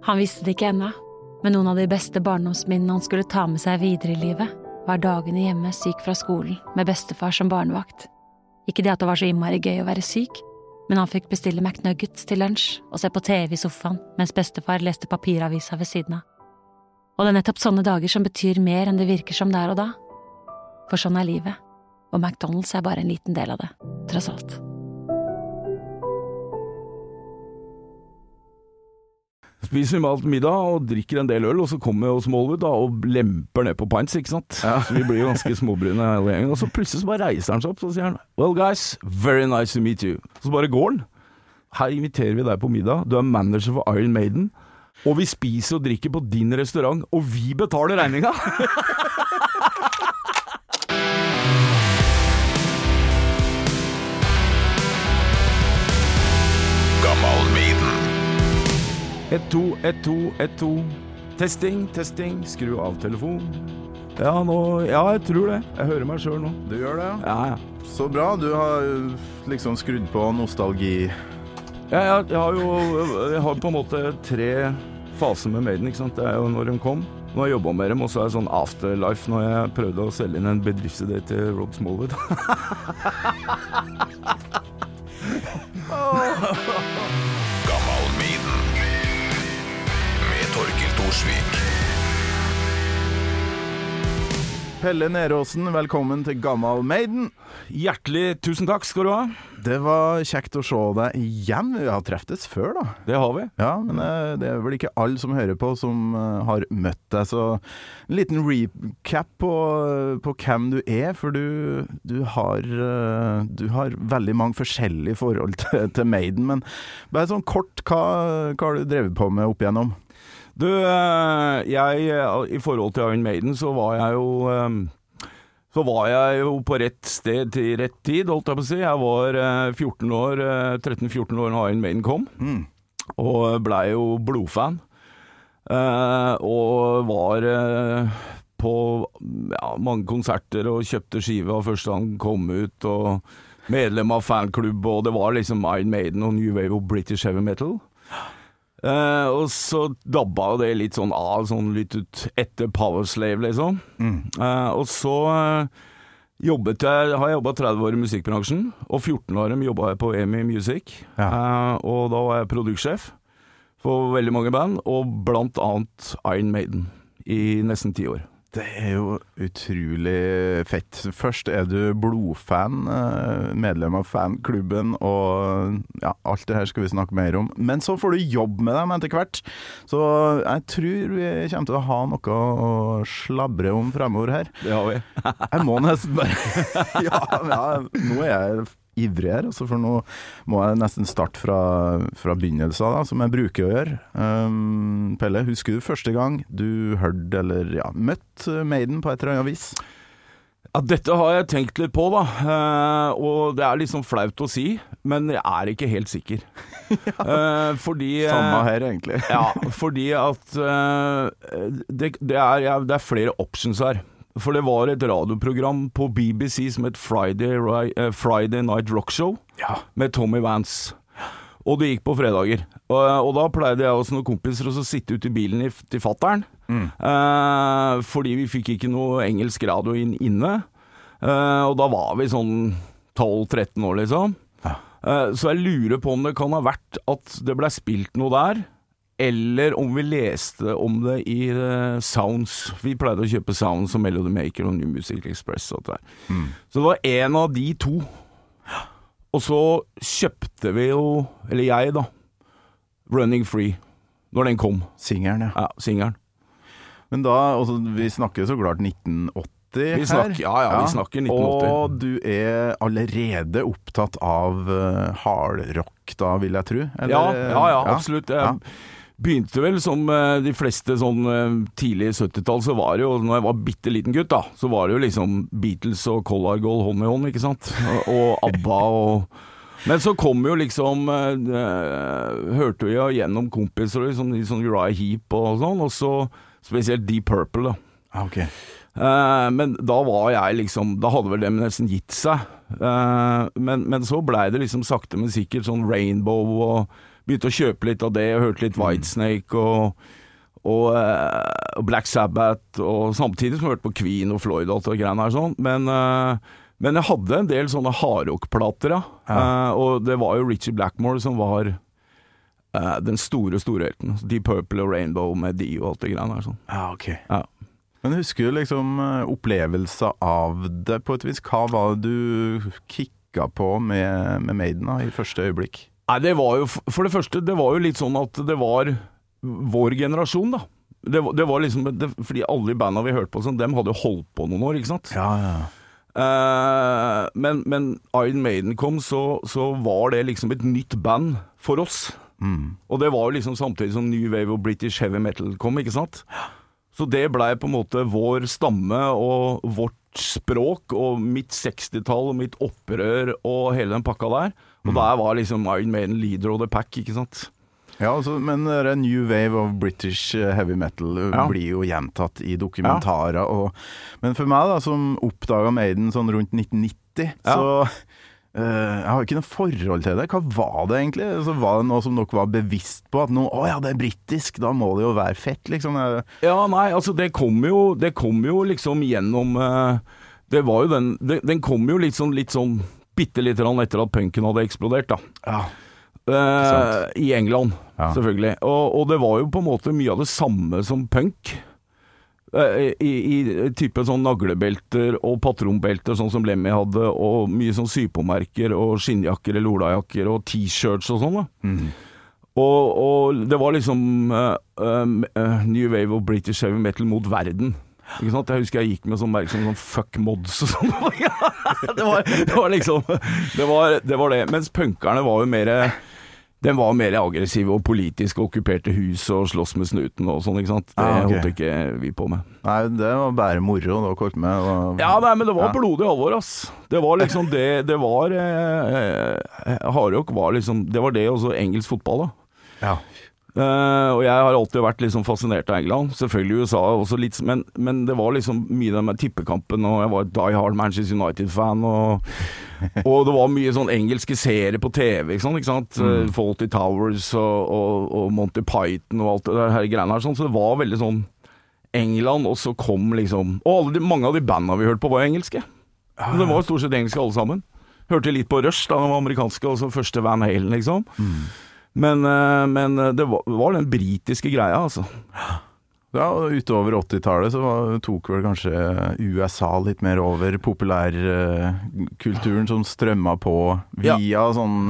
Han visste det ikke ennå, men noen av de beste barndomsminnene han skulle ta med seg videre i livet, var dagene hjemme syk fra skolen med bestefar som barnevakt. Ikke det at det var så innmari gøy å være syk, men han fikk bestille McNuggets til lunsj og se på TV i sofaen mens bestefar leste papiravisa ved siden av. Og det er nettopp sånne dager som betyr mer enn det virker som der og da. For sånn er livet, og McDonald's er bare en liten del av det, tross alt. Spiser vi mat middag og drikker en del øl, og så kommer jo Smallwood da, og lemper ned på pints, ikke sant? Ja. Så vi blir jo ganske småbrune hele gjengen, og så plutselig så bare reiser han seg opp, så sier han, well guys, very nice to meet you. Så bare går han. Her inviterer vi deg på middag, du er manager for Iron Maiden, og vi spiser og drikker på din restaurant, og vi betaler regninga. Gammal Maiden. 1, 2, 1, 2, 1, 2. Testing, testing, skru av telefon. Ja, jeg tror det. Jeg hører meg selv nå. Du gjør det, ja? Ja. Så bra, du har liksom skrudd på nostalgi. Ja, jeg har på en måte 3 faser med Maiden, ikke sant? Det er jo når de kom, når jeg jobbet med dem, og så er det sånn afterlife når jeg prøvde å selge inn en bedriftsidé til Rob Smallwood. Gammal Maiden med Torkild Thorsvik. Pelle Neråsen, velkommen til Gammal Maiden. Hjertelig tusen takk skal du ha. Det var kjekt å se deg igjen. Vi har treftes før da. Det har vi. Ja, men det er vel ikke alle som hører på som har møtt deg, så en liten recap på hvem du er, for du har veldig mange forskjellige forhold til Maiden, men bare sånn kort, hva har du drevet på med opp igjennom? Du, i forhold til Iron Maiden så var jeg jo på rett sted til rett tid, holdt jeg på å si. Jeg var 13-14 år når Iron Maiden kom, og ble jo blodfan. Og var på mange konserter og kjøpte skive av første han kom ut, og medlem av fanklubb, og det var liksom Iron Maiden og New Wave og British Heavy Metal. Og så dabba det litt sånn av, sånn litt ut etter Powerslave liksom. Og så har jeg jobbet 30 år i musikkbransjen, og 14 år jobbet jeg på EMI Music, og da var jeg produktsjef for veldig mange band, og blant annet Iron Maiden i nesten 10 år. Det er jo utrolig fett. Først er du blodfan, medlem av fanklubben, og ja, alt det her skal vi snakke mer om. Men så får du jobb med dem etter hvert. Så jeg tror vi kommer til å ha noe å slabre om fremover her. Det har vi. Jeg må nesten bare... ja, nå er jeg ivrig her, altså, for nå må jeg nesten starte fra begynnelsen da, som jeg bruker å gjøre. Pelle, husker du første gang du hørte eller møtt Maiden på et eller annet vis? Ja, dette har jeg tenkt litt på da, og det er liksom flaut å si, men jeg er ikke helt sikker. Fordi, samme her egentlig. Ja, fordi at det er flere options her. For det var et radioprogram på BBC som het Friday Night Rock Show, med Tommy Vance. Og det gikk på fredager. Og da pleide jeg og noen kompiser å sitte ute i bilen til fatteren, fordi vi fikk ikke noe engelsk radio inne. Og da var vi sånn 12-13 år liksom. Så jeg lurer på om det kan ha vært at det ble spilt noe der, eller om vi leste om det i Sounds. Vi pleide å kjøpe Sounds og Melody Maker og New Music Express og det der. Så det var en av de 2. Og så kjøpte vi jo, eller jeg da, Running Free, når den kom. Singeren, ja. Ja, singeren. Men da, altså, vi snakker så klart 1980 vi snakker, her. Vi snakker 1980. Og du er allerede opptatt av hardrock da, vil jeg tro? Eller? Ja, absolutt. Begynte vel som de fleste sånn tidlig 70-tall, så var det jo, når jeg var bitteliten gutt da, så var det jo liksom Beatles og Collar Gold hånd i hånd, ikke sant? Og ABBA og... Men så kom jo liksom, hørte vi jo gjennom kompiser, liksom, sånn Uriah Heep og sånn, og så spesielt Deep Purple da. Ok. Men da var jeg liksom, da hadde vel dem nesten gitt seg. Men så ble det liksom sakte, men sikkert sånn Rainbow og begynte å kjøpe litt av det, og hørte litt Whitesnake og Black Sabbath, og samtidig som jeg hørte på Queen og Floyd og alt det greiene her sånn, men jeg hadde en del sånne hardrockplater, og det var jo Richie Blackmore som var den store helten. Deep Purple og Rainbow med Dio og alt det greiene her sånn. Ja, ok. Ja. Men husker du liksom opplevelser av det på et vis? Hva var det du kikket på med Maiden da, i første øyeblikk? Nei, det var jo, for det første, det var jo litt sånn at det var vår generasjon da. Det var liksom, fordi alle i bandene vi hørte på sånn, dem hadde jo holdt på noen år, ikke sant? Ja. Men Iron Maiden kom, så var det liksom et nytt band for oss. Og det var jo liksom samtidig som New Wave og British Heavy Metal kom, ikke sant? Så det ble på en måte vår stamme og vårt språk og mitt 60-tall og mitt opprør og hele den pakka der. Og der var liksom Iron Maiden leader of the pack, ikke sant? Ja, altså, men det New Wave of British Heavy Metal blir jo gjentatt i dokumentarer. Men for meg da, som oppdaget Maiden sånn rundt 1990, så jeg har ikke noe forhold til det. Hva var det egentlig? Altså, var det noe som dere var bevisst på? At det britisk, da må det jo være fett, liksom. Ja, nei, altså det kom jo liksom gjennom det var jo den kom jo litt sånn bitte litt etter at punken hadde eksplodert da. Ja. I England, selvfølgelig. Og det var jo på en måte mye av det samme som punk. I type sånn naglebelter og patronbelter sånn som Lemmy hadde, og mye sånn sypomerker og skinnjakker eller olajakker og t-shirts og sånn da. Og det var liksom New Wave og British Heavy Metal mot verden, ikke sant? Jeg husker jeg gikk med sånn merke som sånn fuck mods og sånn. det var liksom det var det, mens punkerne var jo den var mer aggressiv og politisk og okkuperte hus og slåss med snuten og sånn, ikke sant? Det holdt ikke vi på med. Nei, det var bare moro da, kort med. Ja, nei, men det var blodig alvor, ass. Det var liksom det var hardrock var liksom, det var det også engelsk fotball da. Ja. Og jeg har alltid vært liksom fascinert av England, selvfølgelig USA også litt, men det var liksom mye den med tippekampen, og jeg var et die hard Manchester United-fan, og det var mye sånn engelske serier på TV, ikke sant? Fawlty Towers og Monty Python og alt det her greiene her, sånn, så det var veldig sånn England, og så kom liksom, og mange av de bandene vi hørte på var engelske. Det var stort sett engelske alle sammen. Hørte litt på Rush da, de var amerikanske, og så første Van Halen, liksom. Men det var den britiske greia, altså. Ja, og utover 80-tallet så tok vel kanskje USA litt mer over populærkulturen som strømmet på via sånn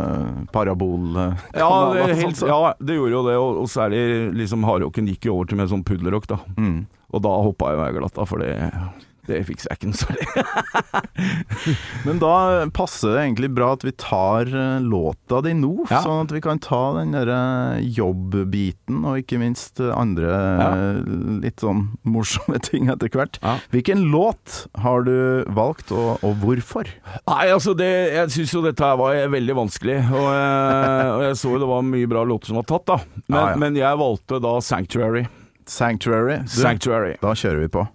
parabolkanaler. Ja, det gjorde jo det, og særlig liksom hardrocken gikk jo over til med sånn puddelrock da. Og da hoppet jeg glatt da, for det fikser jeg ikke noe særlig. Men da passer det egentlig bra at vi tar låta di nå, sånn at vi kan ta den der jobbbiten, og ikke minst andre litt sånn morsomme ting etter hvert. Hvilken låt har du valgt, og hvorfor? Nei, altså jeg synes jo dette her var veldig vanskelig, og jeg så jo det var mye bra låter som var tatt da. Men jeg valgte da Sanctuary. Sanctuary? Sanctuary. Da kjører vi på.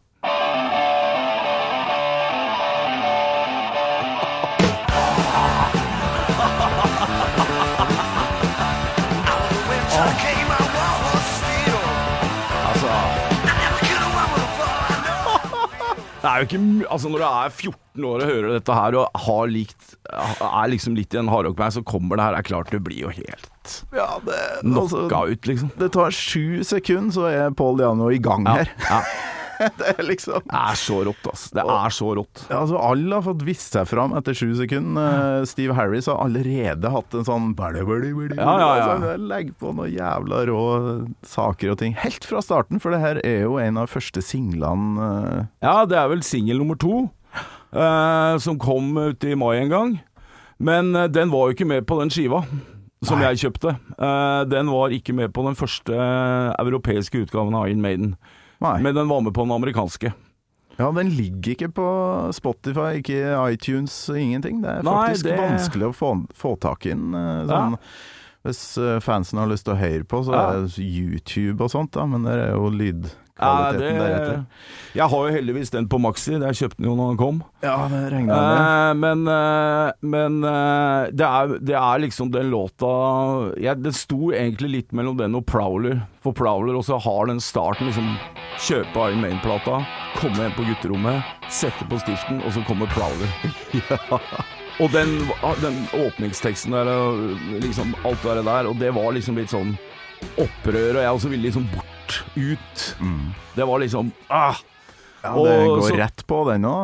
Det er jo ikke, altså når du er 14 år og hører dette her og liksom litt i en hardrockband, så kommer det her, klart det blir jo helt knocka ut liksom. Det tar 7 sekunder, så Paul Di'Anno i gang her. Det liksom Det så rått, ass. Det så rått. Ja, altså, alle har fått vist seg fram etter 7 sekunder. Steve Harris har allerede hatt en sånn legg på noen jævla rå saker og ting helt fra starten, for det her jo en av første singlene. Ja, det vel single nummer 2 som kom ut i mai en gang, men den var jo ikke med på den skiva som jeg kjøpte. Den var ikke med på den første europeiske utgaven av Iron Maiden. Nei. Men den var med på den amerikanske. Ja, den ligger ikke på Spotify, ikke iTunes, ingenting. Det faktisk vanskelig å få tak i den. Sånn, hvis fansen har lyst til å høre på, så det YouTube og sånt da, men det jo kvaliteten deretter. Jeg har jo heldigvis den på Maxi, jeg kjøpte den jo når den kom. Ja, det regner jeg med. Men det er liksom den låta det sto egentlig litt mellom den og Prowler. For Prowler også har den starten liksom kjøpe Iron Maiden-plata, komme hjem på gutterommet, sette på stiften, og så kommer Prowler. Ja. Og den åpningsteksten der, liksom alt det der, og det var liksom litt sånn opprør, og jeg også ville liksom bort, ut. Det var liksom, Ja, det går rett på den nå.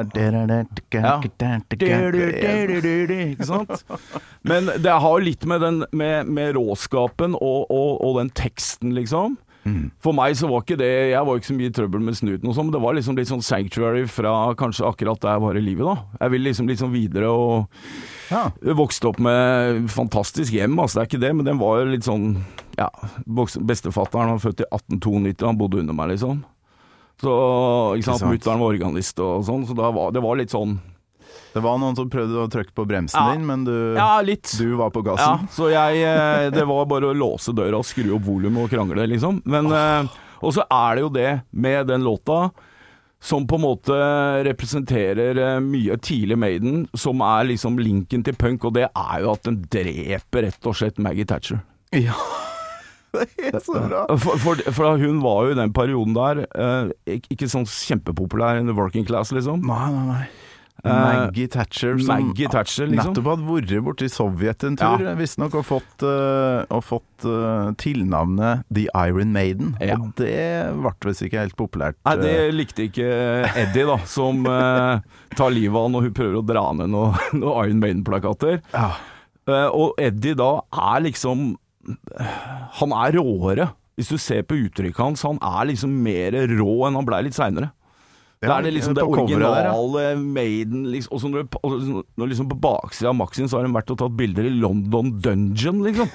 Ikke sant? Men det har litt med råskapen og den teksten, liksom. For meg så var ikke det, jeg var ikke så mye trøbbel med snuten og sånn, men det var liksom litt sånn sanctuary fra kanskje akkurat der jeg var i livet da. Jeg ville liksom litt sånn videre og vokste opp med fantastisk hjem, altså det er ikke det, men den var litt sånn, bestefatteren var født i 1892, han bodde under meg liksom. Så, ikke sant, mutteren var organist og sånn, så det var litt sånn. Det var noen som prøvde å trykke på bremsen din, men du var på gassen. Ja, så det var bare å låse døra og skru opp volumet og krangle, liksom. Men, og så er det jo det med den låta, som på en måte representerer mye tidlig Maiden, som er liksom linken til punk, og det er jo at den dreper rett og slett Maggie Thatcher. Ja. Det er så bra. For hun var jo i den perioden der ikke sånn kjempepopulær in the working class, liksom. Nei. Maggie Thatcher, som liksom. nettopp hadde vært borte i Sovjet en tur, visstnok, og fått tilnavnet The Iron Maiden. Og det ble visst ikke helt populært. Nei, det likte ikke Eddie, da, som tar livet av når hun prøver å dra ned noen Iron Maiden-plakater. Ja. Og Eddie da er liksom, han er råere. Hvis du ser på uttrykket hans, han er liksom mer rå enn han ble litt senere. Da er det liksom det originale Maiden liksom, og så når liksom på baksiden av Maxien så har de vært og tatt bilder i London Dungeon liksom.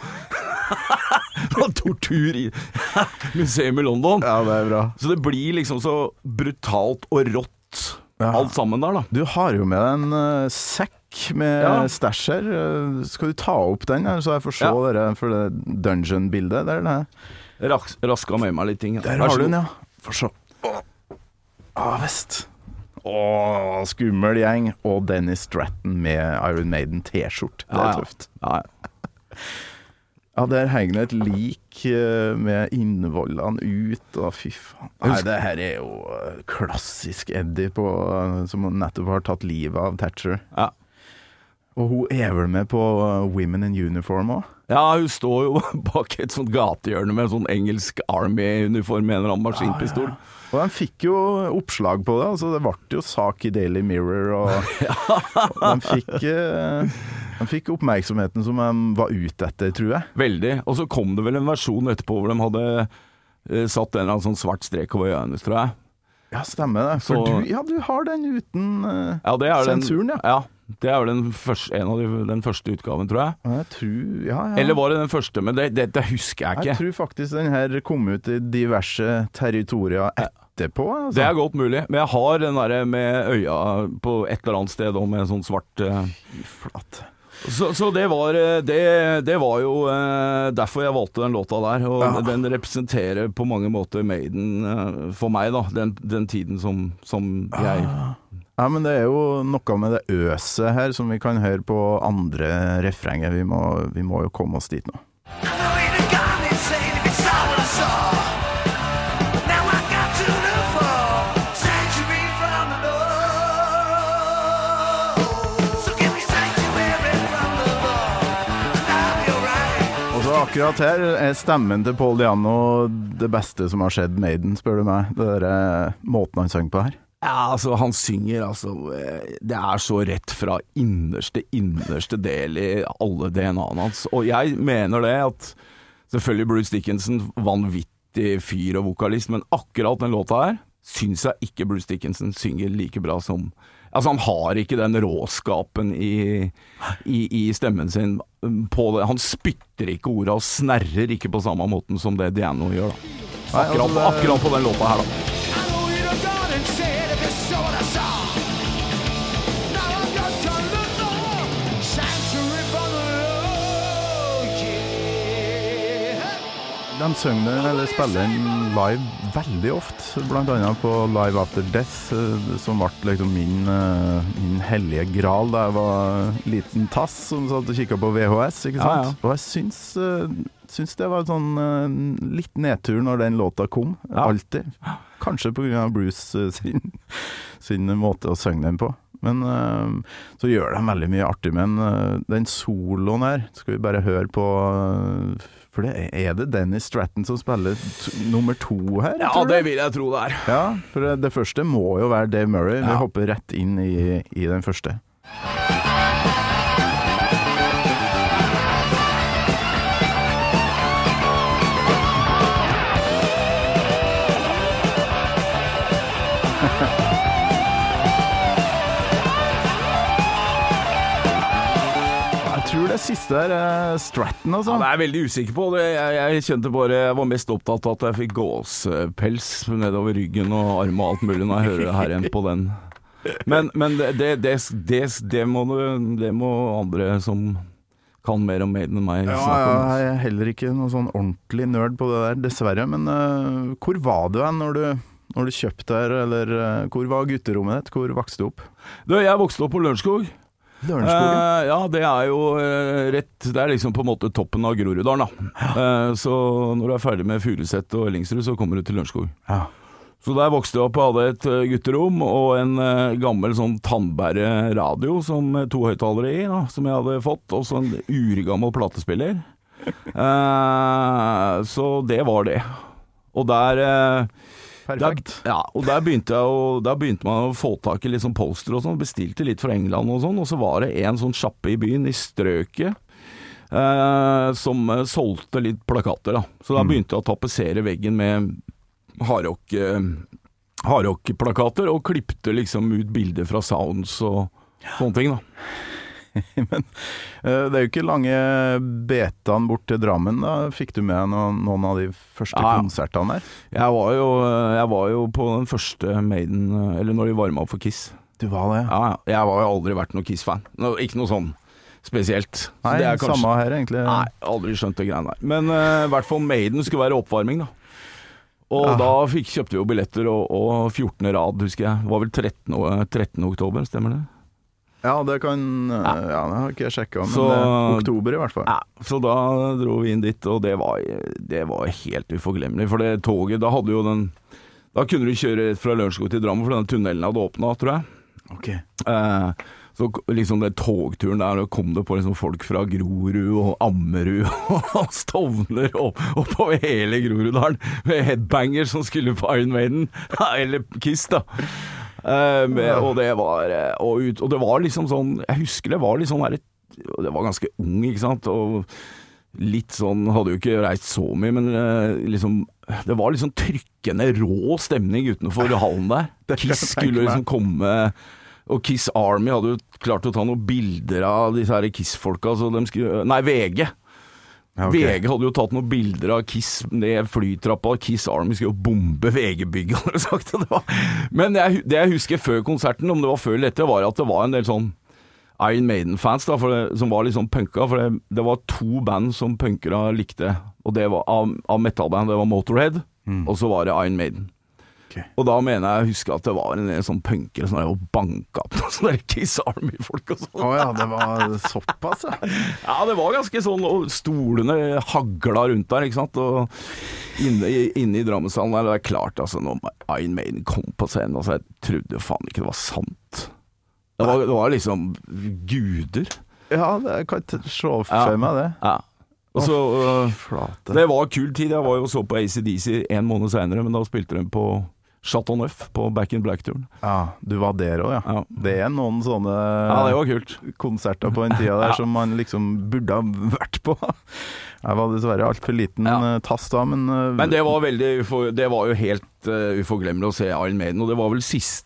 Tortur i museum i London. Ja, det er bra. Så det blir liksom så brutalt og rått alt sammen der da. Du har jo med en sekk med stæsj her. Skal du ta opp den her, så jeg får se dere for det Dungeon-bildet der det er. Raska med meg litt ting. Der har du den, Får se. Vest. Skummel gjeng. Og Dennis Stratton med Iron Maiden t-skjort. Det er tøft. Ja, der henger et lik med innvollene ut, og fy faen. Nei, det her er jo klassisk Eddie som nettopp har tatt livet av Thatcher. Ja. Og hun er vel med på Women in Uniform også? Ja, hun står jo bak et sånt gatehjørne med en sånn engelsk Army-uniform med en eller annen maskinpistol. Og de fikk jo oppslag på det, altså det ble jo sak i Daily Mirror, og de fikk oppmerksomheten som de var ute etter, tror jeg. Veldig, og så kom det vel en versjon etterpå hvor de hadde satt en eller annen sånn svart strek over øynene, tror jeg. Ja, stemmer det. For du har den uten sensuren, Ja, det er vel den første utgaven, tror jeg. Jeg tror, Eller var det den første, men det husker jeg ikke. Jeg tror faktisk den her kom ut i diverse territorier etterpå. Altså. Det er godt mulig, men jeg har den der med øya på et eller annet sted, og med en sånn svart flatt. Så det var jo derfor jeg valgte den låta der, og den representerer på mange måter Maiden for meg da, den tiden som jeg... Ja, men det er jo noe med det øset her som vi kan høre på andre refrenger. Vi må jo komme oss dit nå. Og så akkurat her er stemmen til Paul Diano det beste som har skjedd Maiden, spør du meg. Det er måten han sang på her. Ja, altså han synger det er så rett fra innerste del i alle DNA-ene hans, og jeg mener det at selvfølgelig Bruce Dickinson vanvittig fyr og vokalist, men akkurat den låta her synes jeg ikke Bruce Dickinson synger like bra som, altså han har ikke den råskapen i stemmen sin på det, han spytter ikke ordet og snerrer ikke på samme måten som det Diano gjør da. Akkurat på den låta her da. de synger den, eller spiller den live veldig ofte, blant annet på Live After Death, som ble liksom min hellige gral da jeg var liten tass som satt og kikket på VHS, ikke sant? Og jeg syns det var sånn litt nedtur når den låta kom, alltid. Kanskje på grunn av Bruce sin måte å synge den på. Men så gjør de veldig mye artig, men den soloen her skal vi bare høre på, for det Dennis Stratton som spiller nummer 2 her? Ja, det vil jeg tro det er. Ja, for det første må jo være Dave Murray. Vi hopper rett inn i den første. Jeg tror det siste er Stratton, altså. Ja, det er jeg veldig usikker på. Jeg kjente bare, jeg var mest opptatt av at jeg fikk gåspels nedover ryggen og arm og alt mulig når jeg hører det her igjen på den. Men det må andre som kan mer om Maiden enn meg snakke om. Ja, jeg er heller ikke noen sånn ordentlig nerd på det der, dessverre. Men hvor var du når du kjøpte her, eller hvor var gutterommet ditt? Hvor vokste du opp? Jeg vokste opp på Lørenskog. Ja, det er jo det er liksom på en måte toppen av Groruddalen da. Så når du er ferdig med Furuset og Ellingsrud, så kommer du til Lørenskog. Ja. Så der vokste jeg opp og hadde et gutterom og en gammel sånn tannbære radio som 2 høyttalere i da, som jeg hadde fått, og så en urgammel platespiller. Så det var det. Og der Perfekt. Og der begynte man å få tak i litt sånn poster og sånn, bestilte litt fra England og sånn, og så var det en sånn sjappe i byen i strøket som solgte litt plakater da. Så da begynte jeg å tapetsere veggen med hardrock-plakater og klippte liksom ut bilder fra sounds og sånne ting da. Men det er jo ikke lange betaen bort til Drammen da. Fikk du med noen av de første konsertene der? Jeg var jo på den første Maiden, eller når de varmet opp for Kiss. Du var det? Ja, jeg var jo aldri vært noen Kiss-fan. Ikke noe sånn spesielt. Nei, det kanskje, samme her egentlig. Nei, aldri skjønt det greiene der. Men i hvert fall Maiden skulle være oppvarming da. Og da kjøpte vi jo billetter og 14. rad, husker jeg. Det var vel 13. oktober, stemmer det? Ja, det kan det har ikke jeg sjekket, men oktober i hvert fall. Ja, så da dro vi inn dit, og det var helt uforglemmelig. For det toget, da kunne du kjøre fra Lørenskog til Drammen, for denne tunnelen hadde åpnet, tror jeg. Ok. Så liksom den togturen der, og kom det på liksom folk fra Grorud og Ammerud og Stovner og på hele Groruddalen med headbanger som skulle på Iron Maiden, eller Kiss da. Og det var liksom sånn, jeg husker det var litt sånn det var ganske ung, ikke sant, og litt sånn, hadde jo ikke reist så mye, men liksom det var litt sånn trykkende rå stemning utenfor hallen der. Kiss skulle liksom komme, og Kiss Army hadde jo klart å ta noen bilder av disse her Kiss-folka, så de skulle, nei, VG VG hadde jo tatt noen bilder av Kiss ned flytrappa, og Kiss Army skulle jo bombe VG-bygget, hadde de sagt. Men det jeg husker før konserten, om det var før eller etter, var at det var en del sånn Iron Maiden-fans da, som var litt sånn punka, for det var 2 band som punkere likte, og det var av metalband, det var Motorhead, og så var det Iron Maiden. Okay. Og da mener jeg husker at det var en del sånn punkere som var banka opp noen sånne Kiss Army-folk og sånn. Ja, det var såpass, ja. Ja, det var ganske sånn, og stolene hagla rundt der, ikke sant, og inne i Drammenshallen der, det var klart, altså, når Iron Maiden kom på scenen, altså, jeg trodde faen ikke det var sant. Det var liksom guder. Ja, det kan ikke se for meg det. Ja. Og så, det var kul tid, jeg var jo så på AC/DC 1 måned senere, men da spilte de på Chateau Neuf på Back in Black-turen. Ja, du var der også, ja. Det er noen sånne det var kult. Konserter på en tida der som man liksom burde ha vært på. Jeg var dessverre alt for liten tass da, men det var jo helt uforglemmelig å se Iron Maiden, og det var vel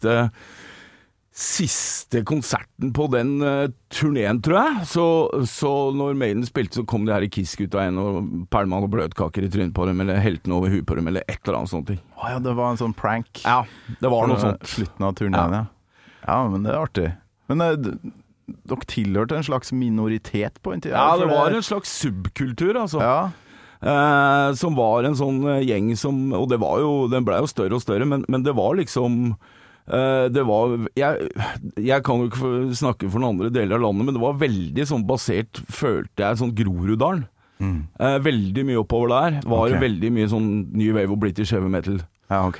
siste konserten på den turneen, tror jeg. Så når Maiden spilte, så kom de her i Kiss-gutta igjen og pælma og bløtkaker i trynet på dem, eller helten over huet på dem, eller et eller annet sånt. Ja, det var en sånn prank. Ja, det var noe sånt. Slutten av turneen, ja, men det er artig. Men dere tilhørte en slags minoritet på en tid? Ja, det var en slags subkultur, altså. Ja. som var en sånn gjeng som, og det var jo, den ble jo større og større, men det var liksom det var, jeg kan jo ikke snakke for noen andre deler av landet, men det var veldig sånn basert, følte jeg, sånn Groruddalen. Veldig mye oppover der. Var veldig mye sånn New Wave og British Heavy Metal. Ja, ok.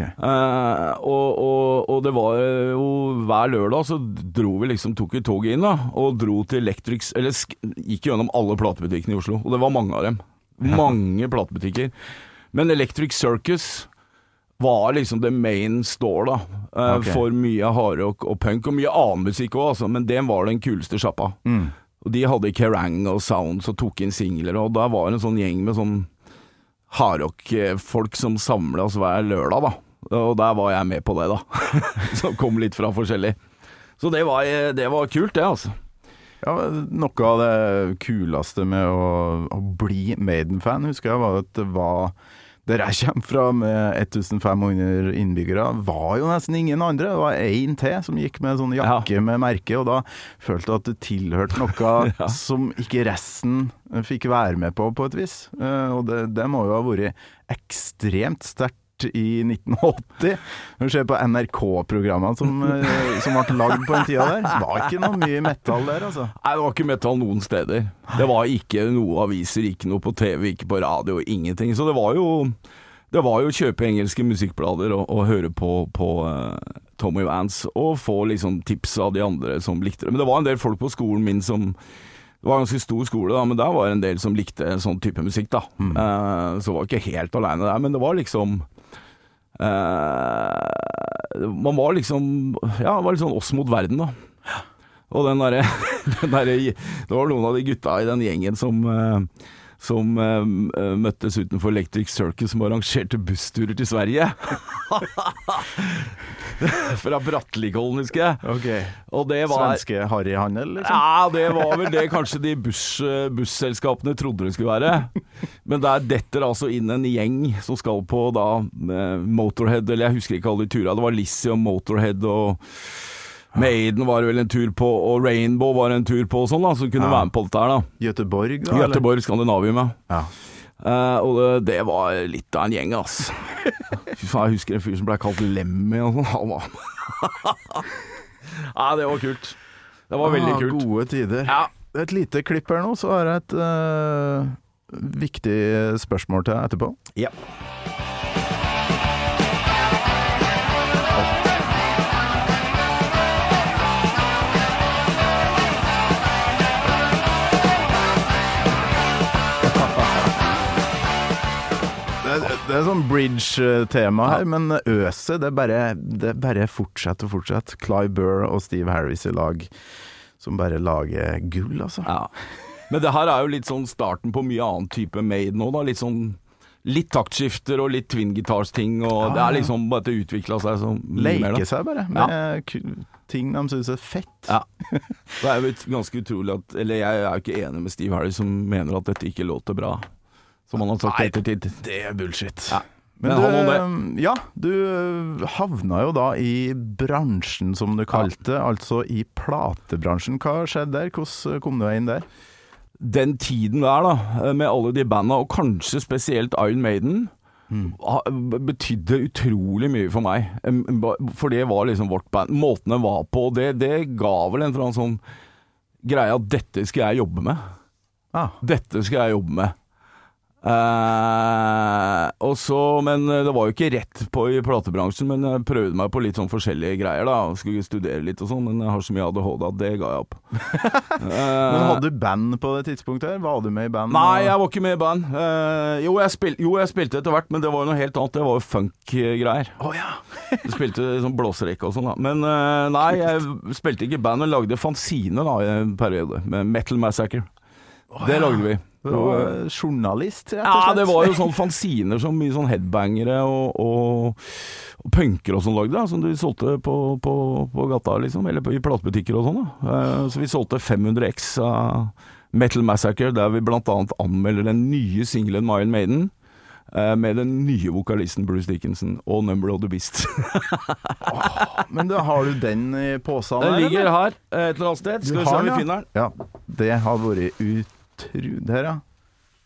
Og det var jo hver lørdag så dro vi liksom, tok vi toget inn da, og dro til Electrics, eller gikk gjennom alle platebutikkene i Oslo, og det var mange av dem. Mange platebutikker. Men Electric Circus var liksom det main store da, for mye hardrock og punk, og mye annen musikk også, altså, men det var den kuleste sjappa. Og de hadde Kerrang og Sounds og tok inn singler, og da var det en sånn gjeng med sånn hardrock-folk som samlet oss hver lørdag da, og der var jeg med på det da, som kom litt fra forskjellig. Så det var kult det altså. Ja, noe av det kuleste med å bli Maiden-fan, husker jeg, var at det var der jeg kommer fra med 1500 innbyggere, var jo nesten ingen andre. Det var en til som gikk med en sånn jakke med merke, og da følte jeg at det tilhørte noe som ikke resten fikk være med på et vis. Og det må jo ha vært ekstremt sterkt i 1980. Når du ser på NRK-programmene som ble lagd på en tida der, det var ikke noe mye metal der, altså. Nei, det var ikke metal noen steder. Det var ikke noe aviser, ikke noe på TV, ikke på radio, ingenting. Så det var jo kjøpe engelske musikkblader og høre på Tommy Vance, og få liksom tips av de andre som likte det. Men det var en del folk på skolen min som, det var en ganske stor skole da, men der var en del som likte en sånn type musikk da. Så var ikke helt alene der, men det var liksom man var liksom, det var litt sånn oss mot verden da. Og det var noen av de gutta i den gjengen som møttes utenfor Electric Circus, som arrangerte bussturer til Sverige. Fra Brattelikollen, husker jeg. Okay. Og det var svenske harryhandel, liksom? Ja, det var vel det kanskje de busselskapene trodde det skulle være. Men der detter altså inn en gjeng som skal på da Motorhead, eller jeg husker ikke alle de turene. Det var Lizzie og Motorhead og Maiden var vel en tur på, og Rainbow var en tur på og sånn da, så kunne være med på dette her da. Göteborg da? Göteborg, Skandinavium, ja. Og det var litt av en gjeng, ass. Jeg husker en fyr som ble kalt Lemmy og sånn. Ja, det var kult. Det var veldig kult. Gode tider. Ja. Et lite klipp her nå, så har jeg et viktig spørsmål til deg etterpå. Ja. Det er sånn bridge-tema her, men øset, det bare fortsetter og fortsetter. Clive Burr og Steve Harris i lag, som bare lager gull, altså. Ja. Men det her er jo litt sånn starten på mye annen type Maiden nå da, litt taktskifter og litt twin guitars ting, og det er liksom bare det utviklet seg så mye mer da. Leke seg bare med ting de synes er fett. Ja. Det er jo ganske utrolig at, eller jeg er jo ikke enig med Steve Harris som mener at dette ikke låter bra. Som han har sagt ettertid. Det er bullshit. Ja. Men du havna jo da i bransjen, som du kalte, altså i platebransjen. Hva skjedde der? Hvordan kom du inn der? Den tiden der da, med alle de bandene, og kanskje spesielt Iron Maiden, betydde utrolig mye for meg. For det var liksom vårt band. Måten det var på, det ga vel en sånn greie at dette skal jeg jobbe med. Dette skal jeg jobbe med. Og så, men det var jo ikke rett på i platebransjen, men jeg prøvde meg på litt sånn forskjellige greier da, skulle studere litt og sånn, men jeg har så mye ADHD at det ga jeg opp. Men hadde du band på det tidspunktet her? Var du med i band? Nei, jeg var ikke med i band. Jo, jeg spilte etter hvert, men det var jo noe helt annet. Det var jo funk-greier. Jeg spilte sånn blåserekke og sånn da. Men nei, jeg spilte ikke i band, og lagde fanzine da i en periode, med Metal Massacre. Det lagde vi. Du var journalist, rett og slett? Ja, det var jo sånn fanziner som mye sånn headbangere og punker og sånn lagde, da, som de solgte på gata, liksom, eller i platebutikker og sånn da. Så vi solgte 500X av Metal Massacre, der vi blant annet anmelder den nye singlen Iron Maiden, med den nye vokalisten Bruce Dickinson og Number of the Beast. Men har du den i posen? Den ligger her et eller annet sted. Skal vi se om vi finner den? Ja, det har vært det her, ja.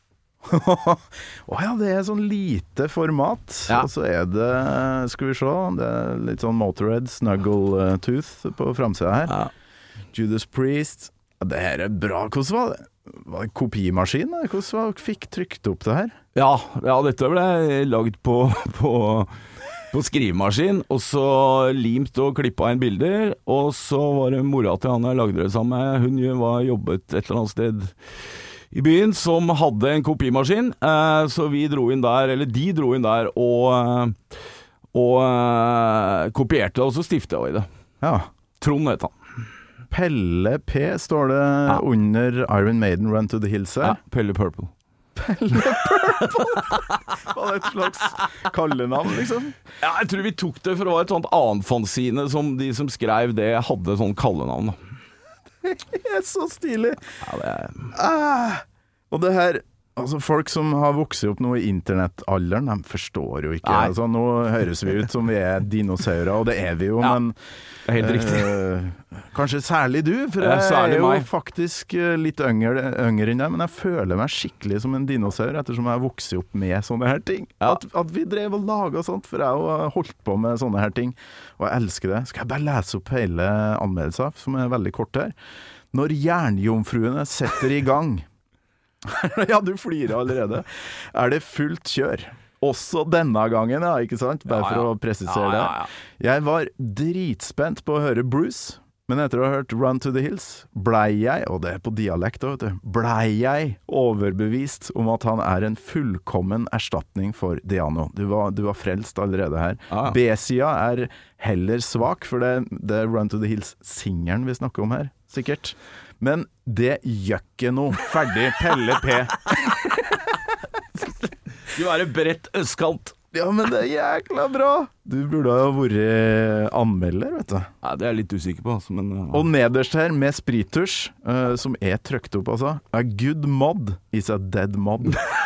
Ja, det er sånn lite format. Ja. Og så er det, skal vi se, det er litt sånn Motorhead, Snuggle Tooth på framsida her. Ja. Judas Priest. Det her er bra. Hvordan var det? Var det kopimaskin? Hvordan fikk trykt opp det her? Ja, dette ble lagd på skrivemaskin, og så limt og klippet inn bilder, og så var det mora til han jeg lagde det sammen med. Hun var jobbet et eller annet sted i byen som hadde en kopimaskin, så vi dro inn der, eller de dro inn der og kopierte, og så stiftet jeg i det. Ja. Trond het han. Pelle P står det under Iron Maiden Run to the Hills her. Ja, Pelle Purple. Pelle Purple! Var det et slags kallenavn, liksom? Ja, jeg tror vi tok det for å være et sånt annet fanzine som de som skrev det hadde sånn kallenavn. Det er så stilig. Ja, det er... Og det her, altså folk som har vokst opp nå i internettalderen, de forstår jo ikke. Altså, nå høres vi ut som vi er dinosaurer, og det er vi jo, men helt riktig. Kanskje særlig du, for jeg er jo faktisk litt yngre enn deg, men jeg føler meg skikkelig som en dinosaur, ettersom jeg har vokst opp med sånne her ting. Ja. At vi drev og laget sånt, for jeg har holdt på med sånne her ting, og jeg elsker det. Skal jeg bare lese opp hele anmeldelsen, som er veldig kort her. Når jernjomfruene setter i gang, ja, du flirer allerede, er det fullt kjør. Også denne gangen, ja, ikke sant? Bare for å presisere det. Jeg var dritspent på å høre Bruce, men etter å ha hørt Run to the Hills, blei jeg, og det er på dialekt da, vet du, blei jeg overbevist om at han er en fullkommen erstatning for Diano. Du var frelst allerede her. B-sida er heller svak, for det er Run to the Hills-singeren vi snakker om her, sikkert. Men det gjør ikke noe. Ferdig, Pelle P. Du er en bredt østkant. Ja, men det er jækla bra. Du burde ha vært anmelder, vet du. Ja, det er jeg litt usikker på, altså, men... Og nederst her, med sprittusj, som er trykt opp, altså. A good mod is a dead mod.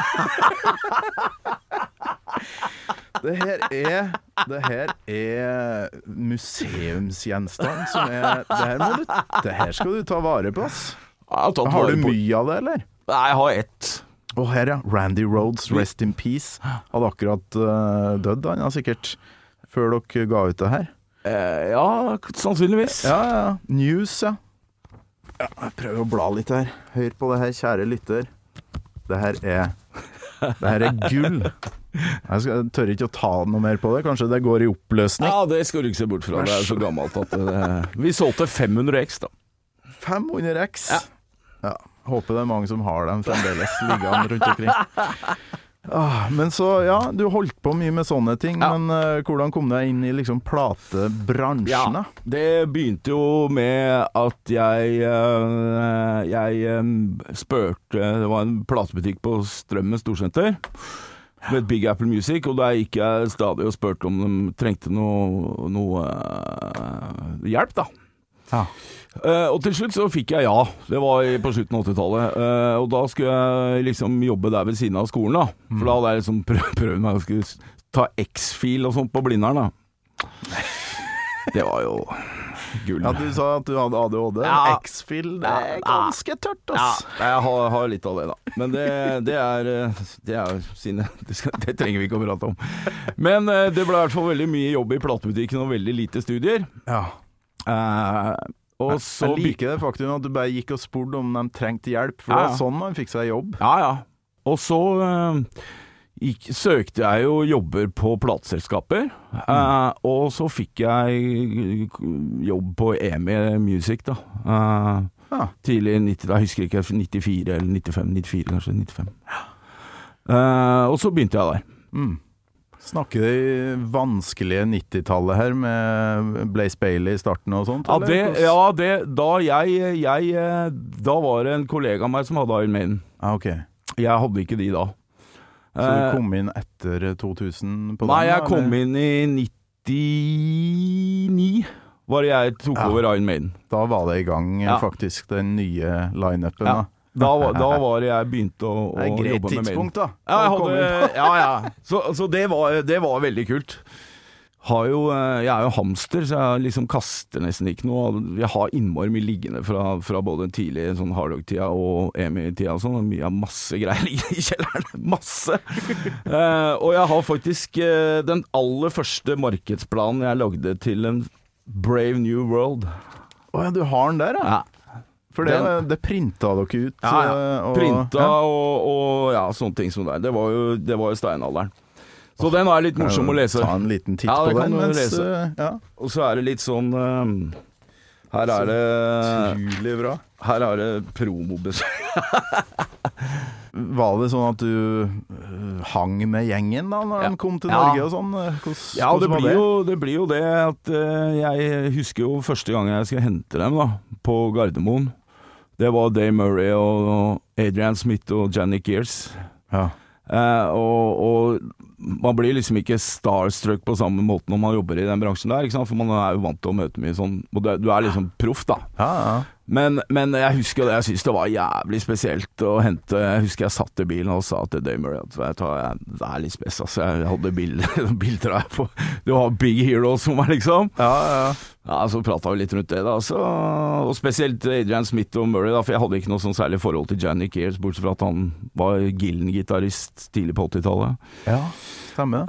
Det her er museumsgjenstand som er... Det her skal du ta vare på, ass. Har du mye av det, eller? Nei, jeg har ett. Og her, ja. Randy Rhoads, Rest in Peace. Hadde akkurat dødd, han, sikkert. Før dere ga ut det her. Ja, sannsynligvis. Ja. News, ja. Jeg prøver å bla litt her. Hør på det her, kjære lytter. Det her er gull. Jeg tør ikke å ta noe mer på det. Kanskje det går i oppløsning. Ja, det skal du ikke se bort fra. Det er så gammelt at vi solgte 500 X, da. 500 X? Ja. Håper det er mange som har dem fremdeles liggende rundt omkring. Men så, ja, du holdt på mye med sånne ting, men hvordan kom du inn i liksom platebransjen? Ja, det begynte jo med at jeg spurte, det var en platebutikk på Strømmen Storsenter, med Big Apple Music, og der gikk jeg stadig og spurte om de trengte noe hjelp, da. Ja. Og til slutt så fikk jeg det var på slutten av 80-tallet, og da skulle jeg liksom jobbe der ved siden av skolen da, for da hadde jeg liksom prøvd meg å skulle ta X-fil og sånt på Blindern da. Det var jo gull. Ja, du sa at du hadde ADHD, X-fil, det er ganske tørt, ass. Ja, jeg har litt av det da, men det er sine, det trenger vi ikke å prate om. Men det ble i hvert fall veldig mye jobb i platebutikken og veldig lite studier. Ja. Og så jeg liker det faktisk at du bare gikk og spurte om de trengte hjelp, for det var sånn man fikk seg jobb. Ja. Og så søkte jeg jo jobber på plateselskaper, og så fikk jeg jobb på EMI Music da. Tidlig 90, jeg husker ikke, 94 eller 94 kanskje, 95. Og så begynte jeg der. Snakker de vanskelige 90-tallet her med Blaze Bailey i starten og sånt? Da var det en kollega av meg som hadde Iron Maiden. Ok. Jeg hadde ikke de da. Så du kom inn etter 2000 på den? Nei, jeg kom inn i 99 var det jeg tok over Iron Maiden. Da var det i gang faktisk den nye line-upen da. Da var det jeg begynte å jobbe med Maiden. Tidspunkt da. Så det var veldig kult. Jeg er jo hamster, så jeg liksom kaster nesten ikke noe. Jeg har innmari mye liggende fra både tidlig sånn hardrock-tida og EMI-tida og sånn. Mye av masse greier liggende i kjelleren. Masse! Og jeg har faktisk den aller første markedsplanen jeg lagde til en Brave New World. Ja, du har den der, ja? Ja. For det printa dere ut? Ja. Printa og sånne ting som det. Det var jo steinalderen. Så den er litt morsom å lese. Ta en liten titt på den. Og så er det litt sånn her er det utrolig bra. Her er det promobesøk. Var det sånn at du hang med gjengen da når de kom til Norge og sånn? Det blir jo det at jeg husker jo første gang jeg skulle hente dem da, på Gardermoen. Det var Dave Murray og Adrian Smith og Janet Gears. Ja. Og man blir liksom ikke starstruck på samme måte når man jobber i den bransjen der, ikke sant? For man er jo vant til å møte mye sånn, og du er liksom proff da. Ja. Men jeg husker det, jeg synes det var jævlig spesielt å hente. Jeg husker jeg satt i bilen og sa til Dave Murray at det er litt spes, altså. Jeg hadde bilder av på. Du har big heroes for meg, liksom. Ja, så pratet vi litt rundt det da, og spesielt Adrian Smith og Murray da, for jeg hadde ikke noe sånn særlig forhold til Janet Gears, bortsett fra at han var Gillen-gitarrist tidlig på 80-tallet. Ja, stemmer.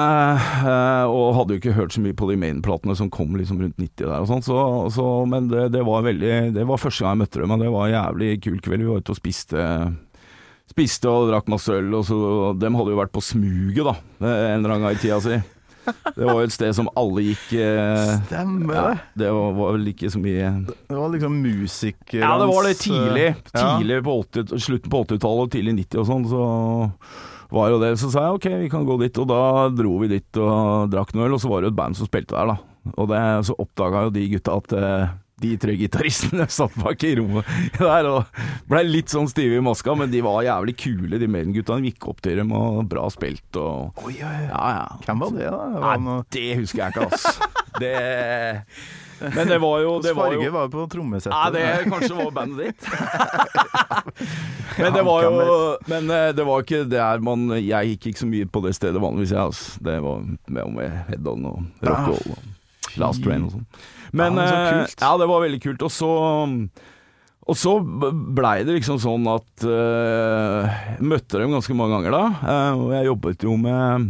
Og hadde jo ikke hørt så mye på de main-platene som kom liksom rundt 90 der og sånt, men det var første gang jeg møtte dem, og det var en jævlig kul kveld. Vi var ute og spiste og drakk masse øl, og så dem hadde jo vært på Smuget da, en eller annen gang i tida si. Det var jo et sted som alle gikk. Stemmer det. Det var vel ikke så mye. Det var liksom musikere. Ja, det var det tidlig på slutten på 80-tallet og tidlig 90 og sånn, så var jo det. Så sa jeg ok, vi kan gå dit, og da dro vi dit og drakk noe øl, og så var det jo et band som spilte der da. Og så oppdaget jo de gutta at de 3 gitaristene satt bak i rommet der og ble litt sånn stive i maska, men de var jævlig kule, de Maiden-gutta. De gikk opp til dem og bra spilt og ja. Hvem var det da? Nei, det husker jeg ikke, ass. Men det var jo Farge var på trommesettet. Ja, det kanskje var bandet ditt. Men det var ikke der jeg gikk ikke så mye på det stedet vanligvis, altså. Det var med Head-On og Rock'n'Roll og Last Train og sånn. Men det var veldig kult. Og så blei det liksom sånn at møtte dem ganske mange ganger da, og jeg jobbet jo med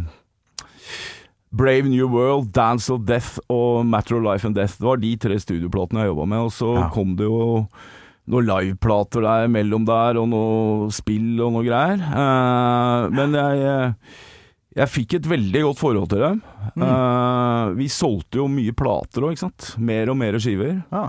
Brave New World, Dance of Death og Matter of Life and Death. Det var de 3 studioplatene jeg jobbet med, og så kom det jo noen liveplater der mellom der, og noe spill og noe greier. Men jeg fikk et veldig godt forhold til dem. Vi solgte jo mye plater også, ikke sant? Mer og mer skiver. Ja.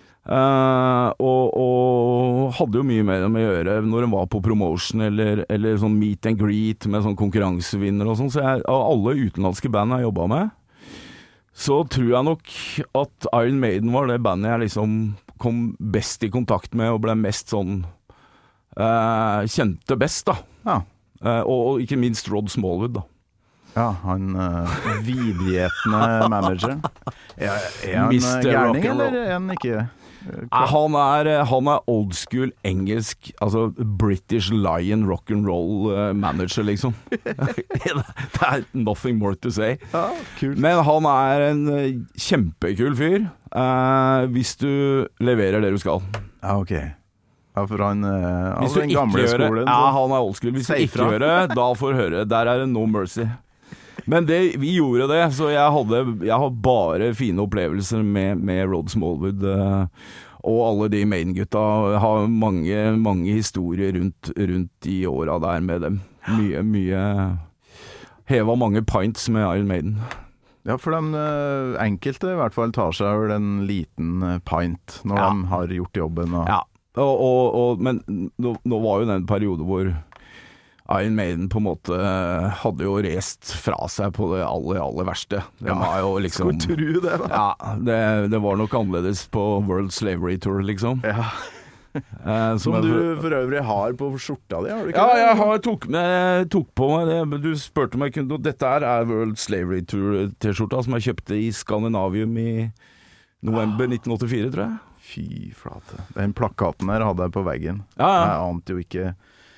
Og hadde jo mye med dem å gjøre når de var på promotion eller sånn meet and greet med sånn konkurransevinner og sånn. Så av alle utenlandske band jeg jobbet med, så tror jeg nok at Iron Maiden var det bandet jeg liksom kom best i kontakt med og ble mest sånn kjente best da. Ja. Og ikke minst Rod Smallwood da. Ja, han vidgjetende manager. Er han Mr. gærning, eller er han ikke? Han er old school engelsk, altså British Lion rock'n'roll manager liksom. Det er nothing more to say. Ja, kult. Men han er en kjempekul fyr hvis du leverer det du skal. Ja, ok. Ja, for han hvis du den gamle ikke gjør det, skolen. han er old school. Hvis du ikke gjør det, da får du høre. Der er det no mercy. Men vi gjorde det, så jeg har bare fine opplevelser med Rod Smallwood og alle de Maiden-gutta. Jeg har mange historier rundt de åra der med dem. Mye heva mange pints med Iron Maiden. Ja, for de enkelte i hvert fall tar seg vel en liten pint når de har gjort jobben. Ja, men nå var jo det en periode hvor Iron Maiden på en måte hadde jo rest fra seg på det aller verste. Det var jo liksom... Skulle tro det da. Ja, det var nok annerledes på World Slavery Tour, liksom. Ja. Som du for øvrig har på skjorta di, har du ikke? Ja, jeg tok på meg det. Du spurte meg, dette er World Slavery Tour t-skjorta som jeg kjøpte i Skandinavium i november 1984, tror jeg. Fy flate. Den plakaten her hadde jeg på veggen. Ja. Jeg ante jo ikke